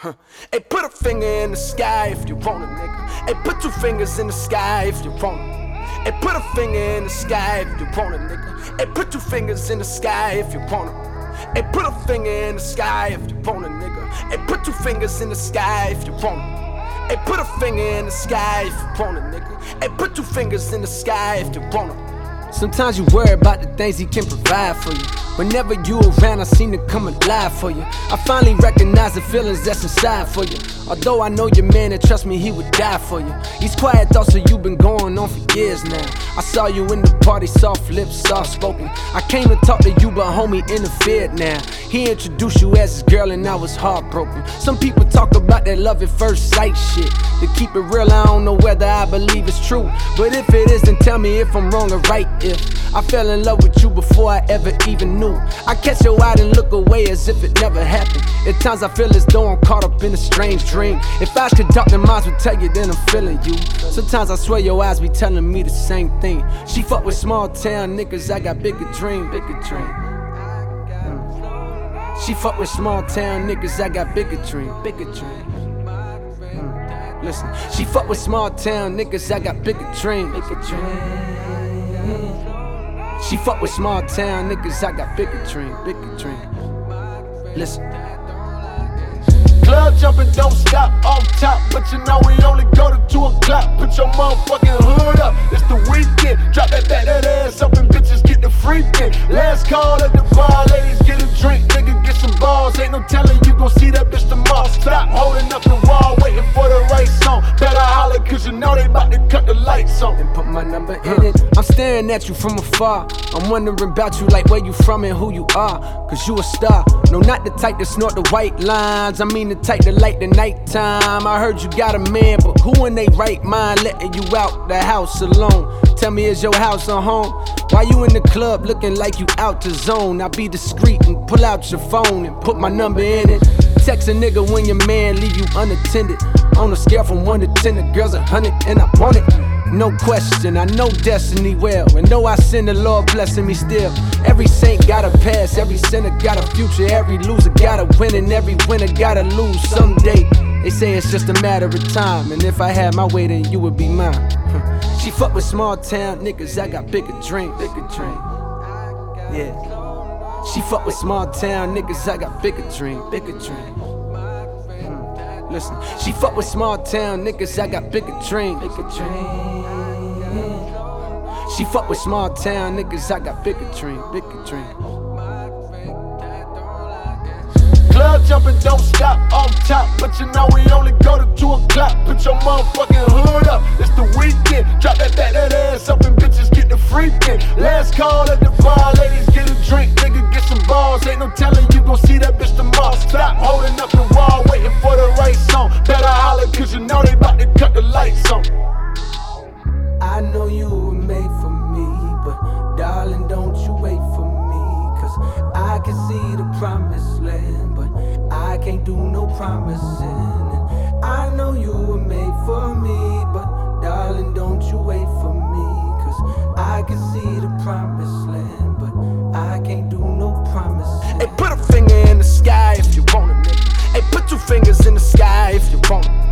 Hey, put a finger in the sky if you want it, nigga. Hey, put 2 fingers in the sky if you want it. Hey, put a finger in the sky if you want it, nigga. Hey, put 2 fingers in the sky if you want it. Hey, put a finger in the sky if you want it, nigga. Hey, put 2 fingers in the sky if you want it. Hey, put a finger in the sky if you want it, nigga. Hey, put 2 fingers in the sky if you want it. Sometimes you worry about the things he can provide for you. Whenever you around, I seem to come alive for you. I finally recognize the feelings that's inside for you. Although I know your man and trust me, he would die for you. These quiet thoughts of you been going on for years now. I saw you in the party, soft lips, soft spoken. I came to talk to you, but homie interfered now. He introduced you as his girl and I was heartbroken. Some people talk about that love at first sight shit. To keep it real, I don't know whether I believe it's true. But if it is, then tell me if I'm wrong or right. If I fell in love with you before I ever even knew, I catch your eye and look away as if it never happened. At times I feel as though I'm caught up in a strange dream. If eyes could talk, then minds would tell you, then I'm feeling you. Sometimes I swear your eyes be telling me the same thing. She fuck with small town niggas, I got bigger dream, bigger dream. She fuck with small town niggas, I got bigger dream, bigger dream. Listen, she fuck with small town niggas, I got bigger dream, bigger dream. She fuck with small town niggas, I got bigger dream, bigger dream. Listen. Club jumping, don't stop off top, but you know we only go to 2 o'clock. Put your motherfucking hood up, it's the weekend. Drop that ass up and bitches get the freaking. Last call at the bar, ladies get a drink, nigga get some balls. Ain't no telling you gon' see that bitch tomorrow. Stop holding up the wall, waiting for the right song. Better holler, cause you know they bout to cut the lights on. And put my number in it. I'm staring at you from afar. I'm wondering about you, like where you from and who you are. Cause you a star. No, not the type to snort the white lines. I mean the type to light the nighttime. I heard you got a man, but who in they right mind letting you out the house alone? Tell me, is your house a home? Why you in the club looking like you out the zone? I be discreet and pull out your phone and put my number in it. Text a nigga when your man leave you unattended. On a scale from 1 to 10, the girl's 100 and I want it. No question, I know destiny well, and know I sin, the Lord blessing me still. Every saint got a past, every sinner got a future, every loser got a win, and every winner gotta lose someday. They say it's just a matter of time, and if I had my way, then you would be mine. She fuck with small town niggas, I got bigger dream, bigger dream. Yeah. She fuck with small town niggas, I got bigger dream, bigger dream. Listen, she fuck with small town niggas, I got bigger dream, bigger dream. She fuck with small town niggas, I got bigger dream, bigger dream. Club jumping, don't stop off top, but you know we only go to 2 o'clock. Put your motherfucking hood up, it's the weekend. Drop that ass up and bitches get the freaking. Last call at the bar, ladies get a drink, nigga get some balls. Ain't no telling you gon' see that bitch tomorrow. Stop holding up the wall, waiting for the right song. Better holler, cause you know they bout to cut the lights on. I know you were made for me, but darling, don't you wait for me. Cause I can see the promised land, but I can't do no promising. And I know you were made for me, but darling, don't you wait for me. Cause I can see the promised land, but I can't do no promising. Hey, put a finger in the sky if you want it, nigga. Hey, put 2 fingers in the sky if you want it.